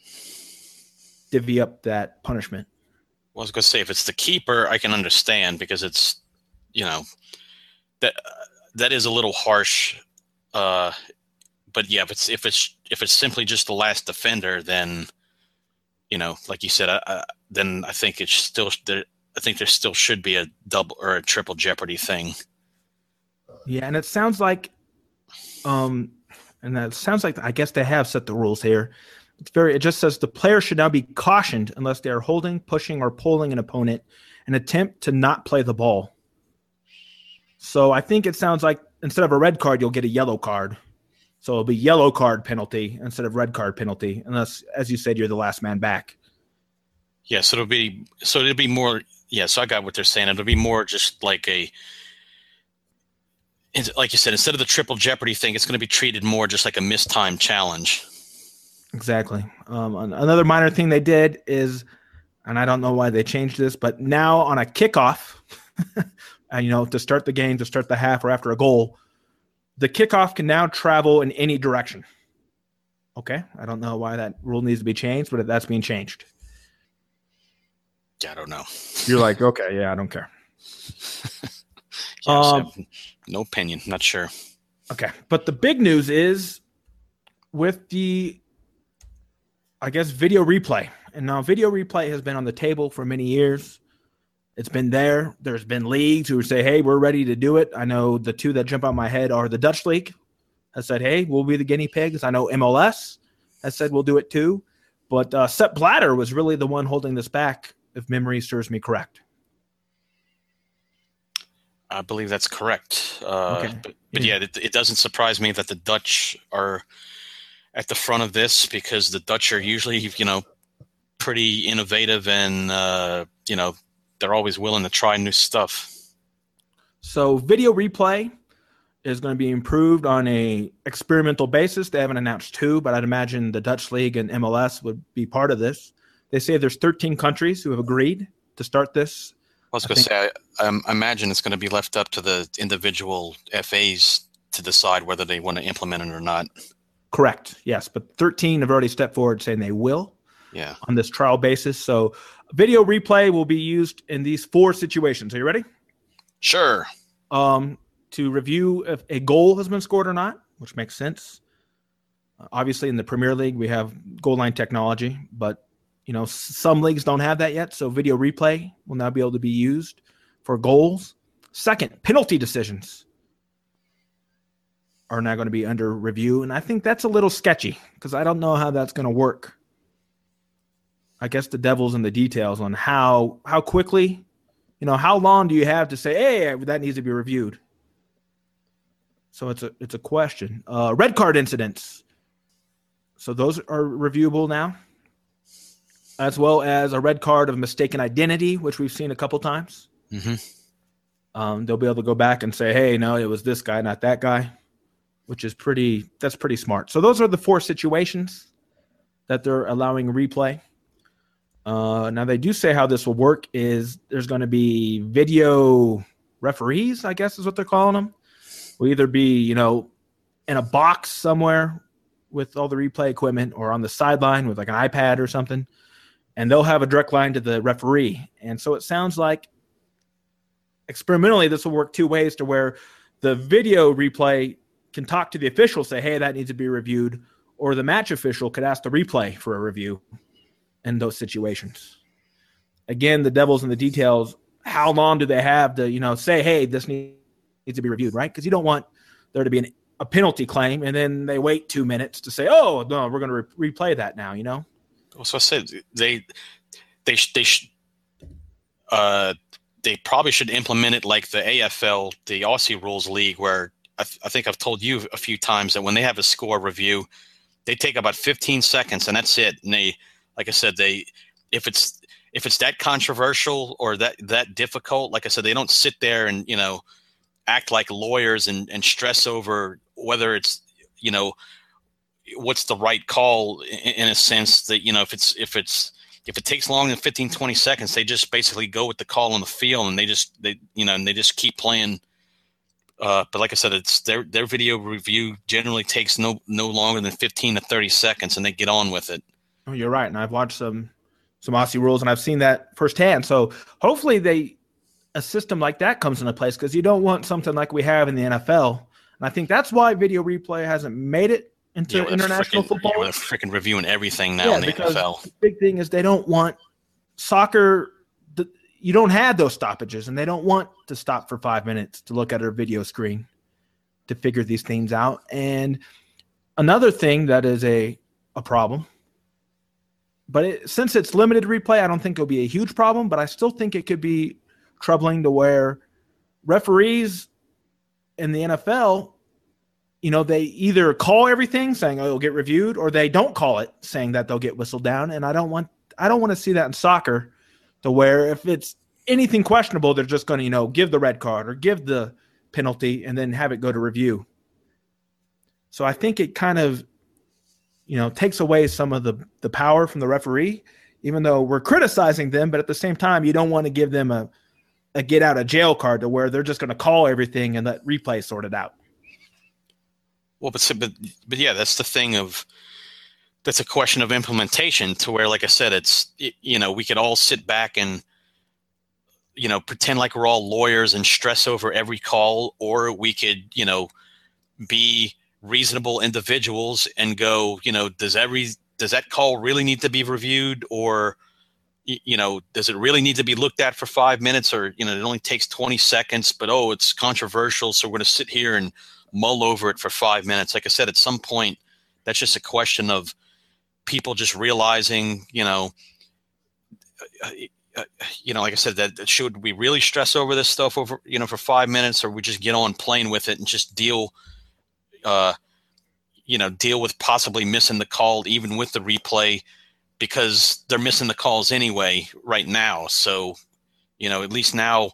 divvy up that punishment. Well, I was going to say, if it's the keeper, I can understand because it's, you know, that uh, that is a little harsh. Uh, but yeah, if it's if it's if it's simply just the last defender, then, you know, like you said, I, I, then I think it's still there. I think there still should be a double or a triple jeopardy thing. Yeah, and it sounds like, um, and that sounds like I guess they have set the rules here. It's very. It just says the player should now be cautioned unless they are holding, pushing, or pulling an opponent and attempt to not play the ball. So I think it sounds like instead of a red card, you'll get a yellow card. So it'll be yellow card penalty instead of red card penalty, unless, as you said, you're the last man back. Yeah, so it'll be so it'll be more. Yeah, so I got what they're saying. It'll be more just like a, like you said, instead of the triple jeopardy thing, it's going to be treated more just like a mistime challenge. Exactly. Um, another minor thing they did is, and I don't know why they changed this, but now on a kickoff, and you know, to start the game, to start the half, or after a goal, the kickoff can now travel in any direction. Okay, I don't know why that rule needs to be changed, but that's being changed. Yeah, I don't know. You're like, okay, yeah, I don't care. yeah, um, so no opinion. Not sure. Okay, but the big news is with the, I guess, video replay. And now video replay has been on the table for many years. It's been there. There's been leagues who say, hey, we're ready to do it. I know the two that jump out my head are the Dutch League has said, hey, we'll be the guinea pigs. I know M L S has said we'll do it too. But uh, Sepp Blatter was really the one holding this back, if memory serves me correct. I believe that's correct. Uh, okay. But, but yeah, it, it doesn't surprise me that the Dutch are at the front of this, because the Dutch are usually, you know, pretty innovative and, uh, you know, they're always willing to try new stuff. So video replay is going to be improved on a experimental basis. They haven't announced who, but I'd imagine the Dutch League and M L S would be part of this. They say there's thirteen countries who have agreed to start this. I was going to say, I, I imagine it's going to be left up to the individual F As to decide whether they want to implement it or not. Correct. Yes. But thirteen have already stepped forward saying they will. Yeah. On this trial basis. So video replay will be used in these four situations. Are you ready? Sure. Um, to review if a goal has been scored or not, which makes sense. Uh, obviously, in the Premier League, we have goal line technology, but you know, some leagues don't have that yet. So video replay will now be able to be used for goals. Second, penalty decisions are now going to be under review. And I think that's a little sketchy because I don't know how that's going to work. I guess the devil's in the details on how how quickly, you know, how long do you have to say, hey, that needs to be reviewed? So it's a it's a question. Uh, red card incidents. So those are reviewable now, as well as a red card of mistaken identity, which we've seen a couple times. Mm-hmm. Um, they'll be able to go back and say, hey, no, it was this guy, not that guy, which is pretty, that's pretty smart. So those are the four situations that they're allowing replay. Uh, now, they do say how this will work is there's going to be video referees, I guess is what they're calling them. Will either be, you know, in a box somewhere with all the replay equipment or on the sideline with like an iPad or something, and they'll have a direct line to the referee. And so it sounds like experimentally this will work two ways to where the video replay can talk to the official, say, hey, that needs to be reviewed, or the match official could ask the replay for a review in those situations. Again, the devil's in the details. How long do they have to, you know, say, hey, this needs to be reviewed, right? Because you don't want there to be an, a penalty claim, and then they wait two minutes to say, oh, no, we're going to re- replay that now, you know? So I said they they they sh- uh they probably should implement it like the A F L, the Aussie Rules League, where I, th- I think I've told you a few times that when they have a score review, they take about fifteen seconds and that's it. And they, like I said, they if it's if it's that controversial or that that difficult, like I said, they don't sit there and, you know, act like lawyers and, and stress over whether it's, you know, what's the right call in, in a sense that, you know, if it's if it's if it takes longer than fifteen, twenty seconds, they just basically go with the call on the field and they just they you know and they just keep playing. Uh, but like I said, it's their their video review generally takes no no longer than fifteen to thirty seconds, and they get on with it. Oh, you're right, and I've watched some some Aussie Rules, and I've seen that firsthand. So hopefully, they a system like that comes into place because you don't want something like we have in the N F L, and I think that's why video replay hasn't made it into yeah, international frickin', football. Yeah, they're freaking reviewing everything now yeah, in the N F L. The big thing is they don't want soccer. The, you don't have those stoppages, and they don't want to stop for five minutes to look at a video screen to figure these things out. And another thing that is a a problem, but it, since it's limited replay, I don't think it'll be a huge problem. But I still think it could be troubling to where referees in the N F L, you know, they either call everything saying, oh, it'll get reviewed, or they don't call it saying that they'll get whistled down. And I don't want, I don't want to see that in soccer to where if it's anything questionable, they're just going to, you know, give the red card or give the penalty and then have it go to review. So I think it kind of, you know, takes away some of the, the power from the referee, even though we're criticizing them, but at the same time, you don't want to give them a, a get out of jail card to where they're just going to call everything and let replay sort it out. Well, but, but but yeah, that's the thing of that's a question of implementation to where, like I said, it's, you know, we could all sit back and, you know, pretend like we're all lawyers and stress over every call, or we could, you know, be reasonable individuals and go, you know, does every, does that call really need to be reviewed, or, you know, does it really need to be looked at for five minutes or, you know, it only takes twenty seconds, but, oh, it's controversial, so we're going to sit here and mull over it for five minutes. Like I said, at some point, that's just a question of people just realizing, you know, uh, uh, you know, like I said, that should we really stress over this stuff over, you know, for five minutes, or we just get on playing with it and just deal, uh, you know, deal with possibly missing the call, even with the replay, because they're missing the calls anyway right now. So, you know, at least now,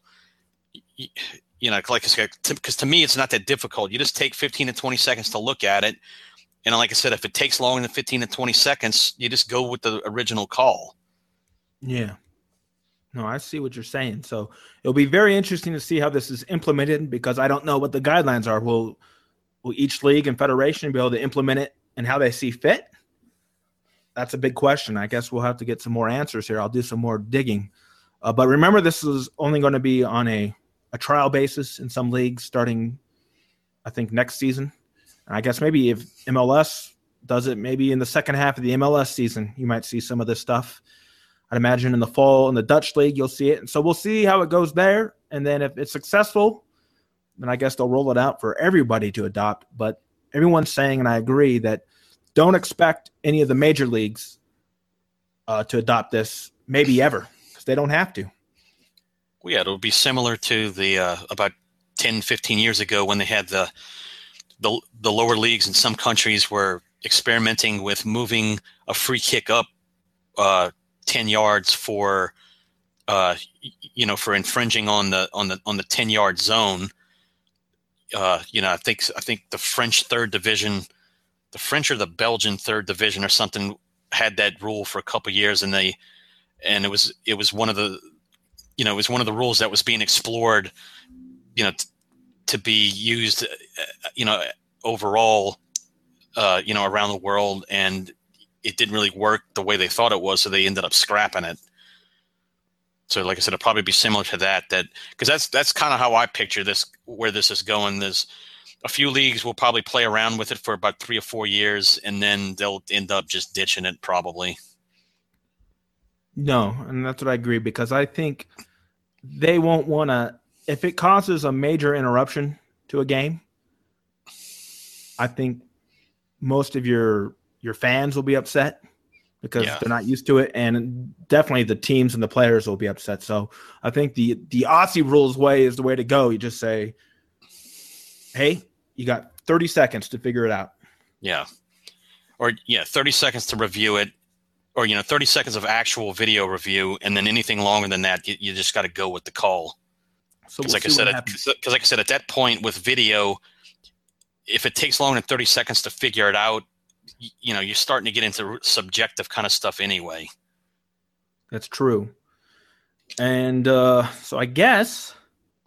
you know, like I said, because to me, it's not that difficult. You just take fifteen to twenty seconds to look at it. And like I said, if it takes longer than fifteen to twenty seconds, you just go with the original call. Yeah. No, I see what you're saying. So it'll be very interesting to see how this is implemented, because I don't know what the guidelines are. Will, will each league and federation be able to implement it and how they see fit? That's a big question. I guess we'll have to get some more answers here. I'll do some more digging. Uh, but remember, this is only going to be on a, a trial basis in some leagues starting, I think, next season. And I guess maybe if M L S does it, maybe in the second half of the M L S season, you might see some of this stuff. I'd imagine in the fall in the Dutch league, you'll see it. And so we'll see how it goes there. And then if it's successful, then I guess they'll roll it out for everybody to adopt. But everyone's saying, and I agree, that don't expect any of the major leagues uh, to adopt this, maybe ever, because they don't have to. Well, yeah, it'll be similar to the uh, about ten, fifteen years ago when they had the, the the lower leagues in some countries were experimenting with moving a free kick up uh, ten yards for, uh, you know, for infringing on the on the on the ten yard zone. Uh, you know, I think I think the French third division. The French or the Belgian third division or something had that rule for a couple of years, and they, and it was it was one of the, you know, it was one of the rules that was being explored, you know, t- to be used, uh, you know, overall, uh, you know, around the world, and it didn't really work the way they thought it was, so they ended up scrapping it. So, like I said, it'll probably be similar to that. That because that's that's kind of how I picture this, where this is going. There's a few leagues will probably play around with it for about three or four years, and then they'll end up just ditching it probably. No, and that's what I agree, because I think they won't want to – if it causes a major interruption to a game, I think most of your your fans will be upset because yeah. they're not used to it, and definitely the teams and the players will be upset. So I think the, the Aussie rules way is the way to go. You just say, hey – you got thirty seconds to figure it out. Yeah. Or, yeah, thirty seconds to review it, or, you know, thirty seconds of actual video review, and then anything longer than that, you, you just got to go with the call. So we'll like I said, because like I said, at that point with video, if it takes longer than thirty seconds to figure it out, you, you know, you're starting to get into subjective kind of stuff anyway. That's true. And uh, so I guess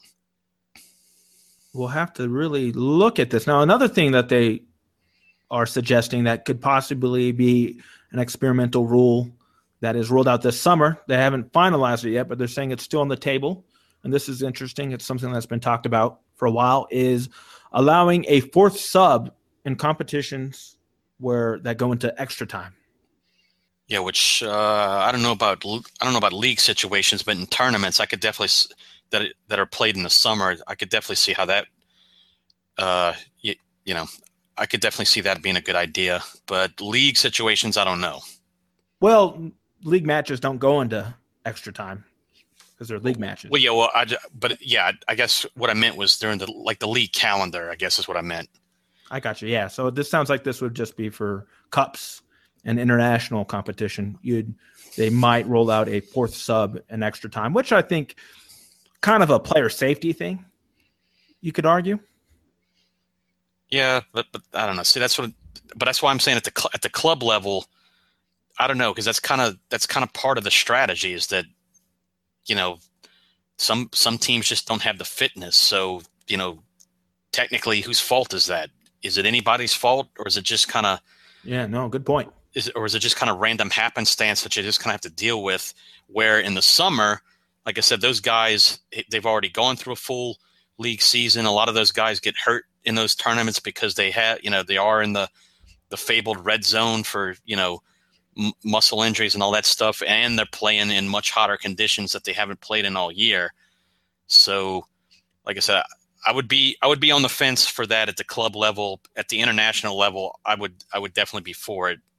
we'll have to really look at this. Now, another thing that they are suggesting that could possibly be an experimental rule that is rolled out this summer. They haven't finalized it yet, but they're saying it's still on the table. And this is interesting. It's something that's been talked about for a while, is allowing a fourth sub in competitions where that go into extra time. Yeah, which uh, I don't know about. I don't know about league situations, but in tournaments, I could definitely that that are played in the summer. I could definitely see how that. Uh, you, you know, I could definitely see that being a good idea. But league situations, I don't know. Well, league matches don't go into extra time because they're league matches. Well, yeah, well, I, but yeah, I guess what I meant was during the like the league calendar. I guess is what I meant. I got you. Yeah. So this sounds like this would just be for cups and international competition. You'd they might roll out a fourth sub in extra time, which I think kind of a player safety thing. You could argue. Yeah, but but I don't know. See, that's what. But that's why I'm saying at the cl- at the club level, I don't know, because that's kind of that's kind of part of the strategy is that, you know, some some teams just don't have the fitness. So, you know, technically, whose fault is that? Is it anybody's fault, or is it just kind of? Yeah, no, good point. is, or is it just kind of random happenstance that you just kind of have to deal with? Where in the summer, like I said, those guys, they've already gone through a full league season. A lot of those guys get hurt in those tournaments because they have, you know, they are in the, the fabled red zone for, you know, m- muscle injuries and all that stuff. And they're playing in much hotter conditions that they haven't played in all year. So, like I said, I would be, I would be on the fence for that at the club level. At the international level, I would, I would definitely be for it.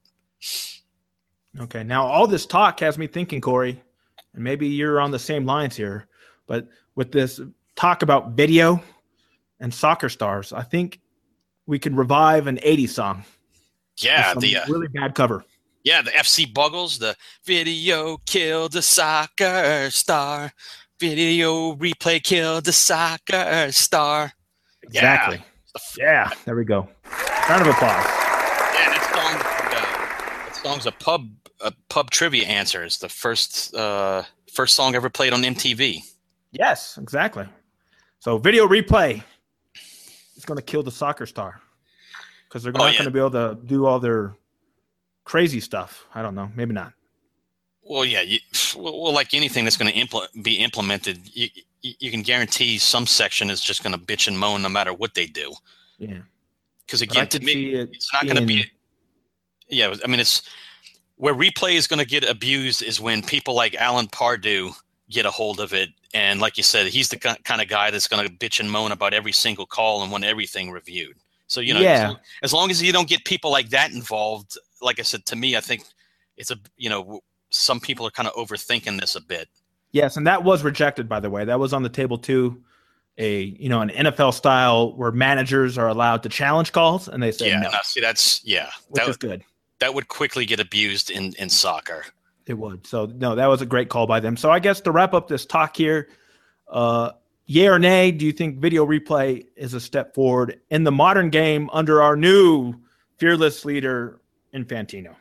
Okay. Now all this talk has me thinking, Corey, and maybe you're on the same lines here, but with this talk about video and soccer stars, I think we could revive an eighties song. Yeah. The uh, really bad cover. Yeah. The F C Buggles, the video killed the soccer star. Video replay killed the soccer star. Exactly. Yeah. yeah. There we go. Round of applause. Yeah, that song, uh, that song's a pub, a pub trivia answer. It's the first, uh, first song ever played on M T V. Yes, exactly. So video replay is going to kill the soccer star because they're not oh, yeah. going to be able to do all their crazy stuff. I don't know. Maybe not. Well, yeah. You, well, like anything that's going to impl- be implemented, you, you can guarantee some section is just going to bitch and moan no matter what they do. Yeah. Because again, to me, it it's not going to be. Yeah, I mean, it's where replay is going to get abused is when people like Alan Pardew get a hold of it, and like you said, he's the kind of guy that's going to bitch and moan about every single call and want everything reviewed. So you know, yeah. as, as long as you don't get people like that involved, like I said, to me, I think it's a you know. Some people are kind of overthinking this a bit. Yes, and that was rejected, by the way. That was on the table too. A you know an N F L style where managers are allowed to challenge calls, and they say yeah, no. no. See, that's yeah, which that is good. That would quickly get abused in in soccer. It would. So no, that was a great call by them. So I guess to wrap up this talk here, uh, yay or nay? Do you think video replay is a step forward in the modern game under our new fearless leader Infantino?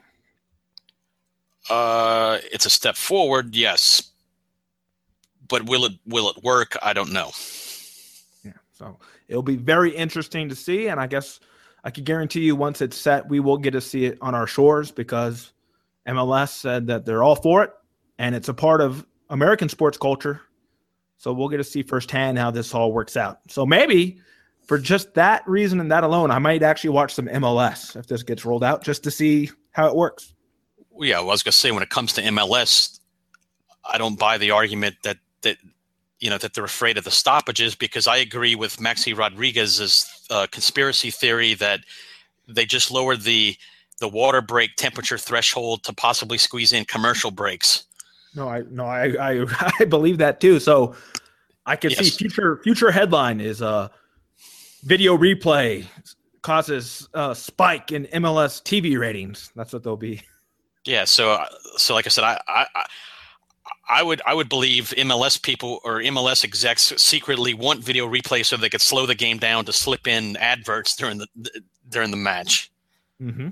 Uh, it's a step forward, yes, but will it will it work? I don't know. Yeah, so it'll be very interesting to see, and I guess I can guarantee you once it's set, we will get to see it on our shores because M L S said that they're all for it, and it's a part of American sports culture. So we'll get to see firsthand how this all works out. So maybe for just that reason and that alone, I might actually watch some M L S if this gets rolled out just to see how it works. Yeah, well, I was going to say when it comes to M L S, I don't buy the argument that that you know that they're afraid of the stoppages because I agree with Maxi Rodriguez's uh, conspiracy theory that they just lowered the the water break temperature threshold to possibly squeeze in commercial breaks. No, I no, I I, I believe that too. So I can yes. see future future headline is uh video replay causes a spike in M L S T V ratings. That's what they'll be. Yeah, so so like I said, I, I I would I would believe M L S people or M L S execs secretly want video replay so they could slow the game down to slip in adverts during the during the match. Mm-hmm.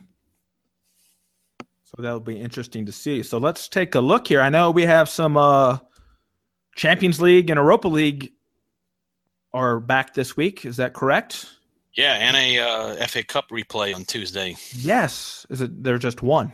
So that'll be interesting to see. So let's take a look here. I know we have some uh, Champions League and Europa League are back this week. Is that correct? Yeah, and a uh, F A Cup replay on Tuesday. Yes. Is it? There's just one.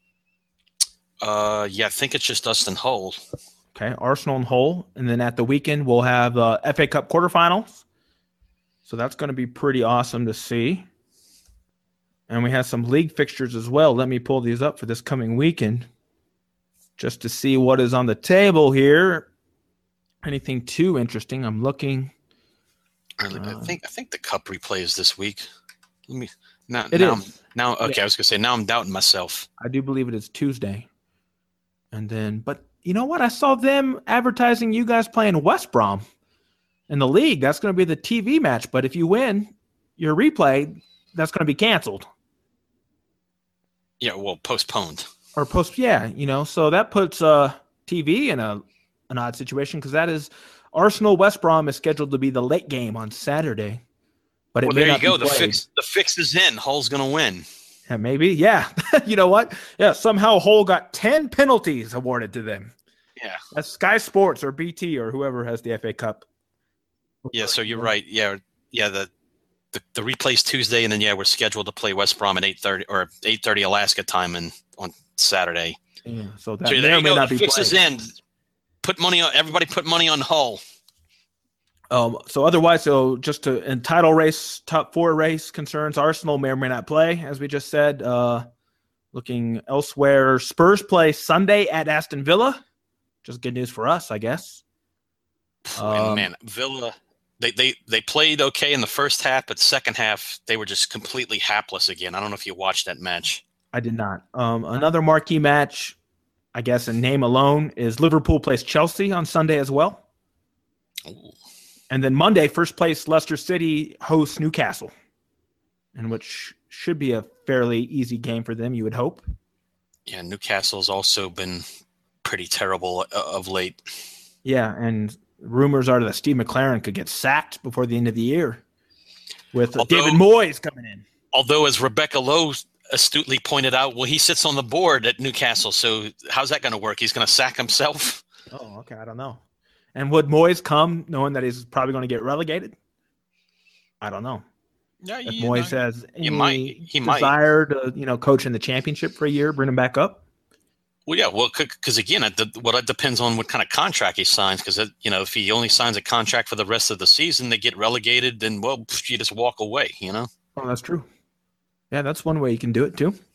Uh, yeah, I think it's just us and Hull. Okay, Arsenal and Hull. And then at the weekend, we'll have uh, F A Cup quarterfinals. So that's going to be pretty awesome to see. And we have some league fixtures as well. Let me pull these up for this coming weekend just to see what is on the table here. Anything too interesting? I'm looking. Really, uh, I think I think the Cup replay is this week. Let me now. It now, is. now okay, yeah. I was gonna say now I'm doubting myself. I do believe it is Tuesday. And then, but you know what? I saw them advertising you guys playing West Brom in the league. That's going to be the T V match. But if you win your replay, that's going to be canceled. Yeah, well, postponed. Or post, yeah, you know. So that puts uh, T V in a an odd situation because that is Arsenal West Brom is scheduled to be the late game on Saturday. But it well, may there not you go. be The played. fix the fix is in. Hull's going to win. Yeah, maybe. Yeah. You know what? Yeah, somehow Hull got ten penalties awarded to them. Yeah. That's Sky Sports or B T or whoever has the F A Cup. Yeah, so you're right. Yeah, yeah, the the, the replay's Tuesday, and then, yeah, we're scheduled to play West Brom at eight thirty or eight thirty Alaska time and on Saturday. Yeah, so that so may there or you may go. not The be fix played. is in. Put money on everybody. Put money on Hull. Um, so otherwise, so just to in title race, top four race concerns, Arsenal may or may not play, as we just said. Uh, looking elsewhere, Spurs play Sunday at Aston Villa. Just good news for us, I guess. And Um, man, Villa, they, they, they played okay in the first half, but second half, they were just completely hapless again. I don't know if you watched that match. I did not. Um, another marquee match, I guess, in name alone, is Liverpool plays Chelsea on Sunday as well. Ooh. And then Monday, first place Leicester City hosts Newcastle, in which should be a fairly easy game for them, you would hope. Yeah, Newcastle's also been pretty terrible of late. Yeah, and rumors are that Steve McLaren could get sacked before the end of the year with uh, Although- David Moyes coming in. Although, as Rebecca Lowe astutely pointed out, well, he sits on the board at Newcastle, so how's that going to work? He's going to sack himself? Oh, okay, I don't know. And would Moyes come knowing that he's probably going to get relegated? I don't know. Yeah, If you Moyes know, has any you might- he might. desire to, you know, coach in the championship for a year, bring him back up. Well, yeah, well, because again, it, well, it depends on what kind of contract he signs. Because you know, if he only signs a contract for the rest of the season, they get relegated. Then, well, you just walk away. You know. Oh, that's true. Yeah, that's one way you can do it too.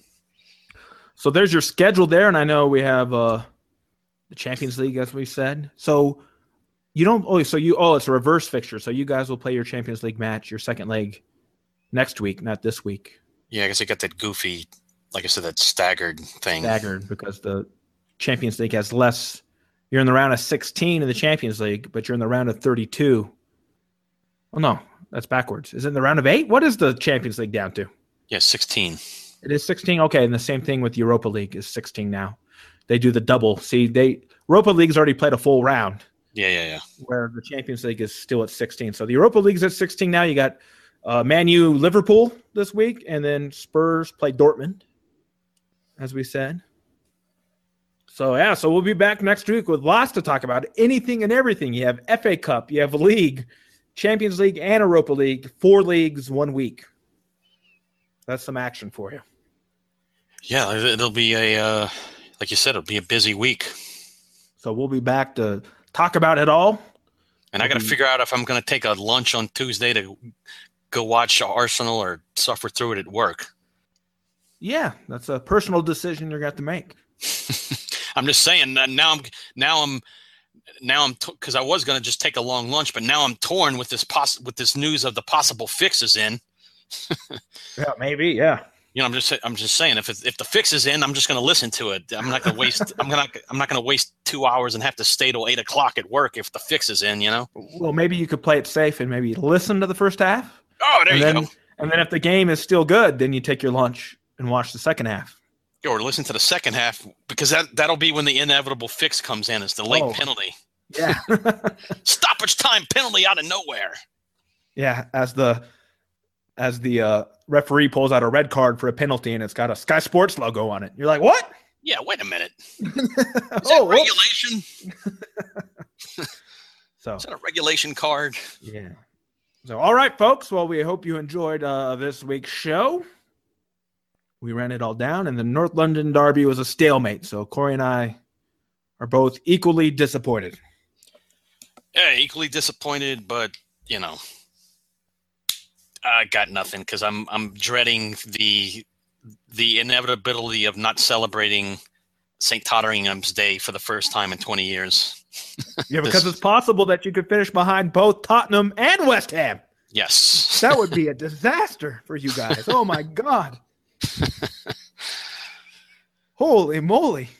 So there's your schedule there, and I know we have uh, the Champions League, as we said. So you don't. Oh, so you. Oh, it's a reverse fixture. So you guys will play your Champions League match, your second leg, next week, not this week. Yeah, I guess I got that goofy, like I said, that staggered thing. Staggered because the Champions League has less. You're in the round of sixteen in the Champions League, but you're in the round of thirty-two. Oh no, that's backwards. Is it in the round of eight? What is the Champions League down to? Yeah, sixteen. It is sixteen. Okay, and the same thing with Europa League is sixteen now. They do the double. See, they Europa League's already played a full round, Yeah, yeah, yeah. where the Champions League is still at sixteen. So the Europa League's at sixteen now. You got uh, Man U, Liverpool this week, and then Spurs play Dortmund, as we said. So yeah, so we'll be back next week with lots to talk about. Anything and everything. You have F A Cup, you have League, Champions League, and Europa League. Four leagues, one week. That's some action for you. Yeah, it'll be a, uh, like you said, it'll be a busy week. So we'll be back to talk about it all. And I got to figure out if I'm going to take a lunch on Tuesday to go watch Arsenal or suffer through it at work. Yeah, that's a personal decision you're going to have to make. I'm just saying uh, now I'm now I'm now I'm because I was going to just take a long lunch, but now I'm torn with this poss- with this news of the possible fixes in. Yeah, maybe. Yeah. You know, I'm just I'm just saying if it, if the fix is in, I'm just going to listen to it. I'm not going to waste I'm gonna I'm not going to waste two hours and have to stay till eight o'clock at work if the fix is in. You know. Well, maybe you could play it safe and maybe listen to the first half. Oh, there and you then, go. And then if the game is still good, then you take your lunch and watch the second half. Or listen to the second half because that that'll be when the inevitable fix comes in. It's the late Oh. penalty, Yeah. stoppage time penalty out of nowhere. Yeah, as the as the uh, referee pulls out a red card for a penalty and it's got a Sky Sports logo on it. You're like, what? Yeah, wait a minute. Is Oh, that whoops. regulation? So Is that a regulation card? yeah. So all right, folks. Well, we hope you enjoyed uh, this week's show. We ran it all down, and the North London Derby was a stalemate. So Corey and I are both equally disappointed. Yeah, equally disappointed, but you know, I got nothing because I'm I'm dreading the the inevitability of not celebrating Saint Totteringham's Day for the first time in twenty years. Yeah, because This- it's possible that you could finish behind both Tottenham and West Ham. Yes, That would be a disaster for you guys. Oh my God. Holy moly.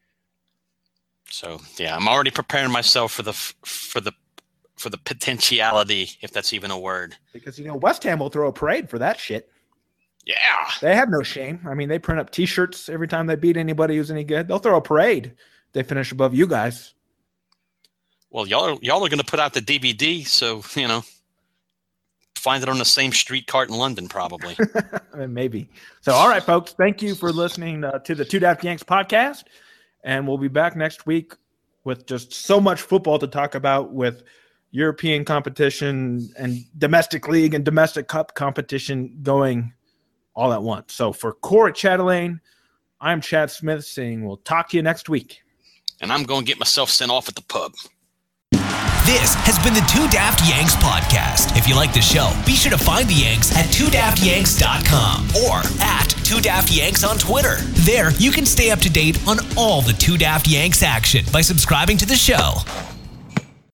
So yeah, I'm already preparing myself for the f- for the for the potentiality, if that's even a word. Because, you know, West Ham will throw a parade for that shit. Yeah, They have no shame. I mean, they print up T-shirts every time they beat anybody who's any good. They'll throw a parade if they finish above you guys. well, y'all are, y'all are going to put out the D V D, so you know, find it on the same street cart in London, probably. I mean, maybe. So, all right, folks, thank you for listening uh, to the Two Daft Yanks podcast. And we'll be back next week with just so much football to talk about with European competition and domestic league and domestic cup competition going all at once. So for Core at Chatelaine, I'm Chad Smith saying we'll talk to you next week. And I'm going to get myself sent off at the pub. This has been the Two Daft Yanks podcast. If you like the show, be sure to find the Yanks at two daft yanks dot com or at Two Daft Yanks on Twitter. There, you can stay up to date on all the Two Daft Yanks action by subscribing to the show.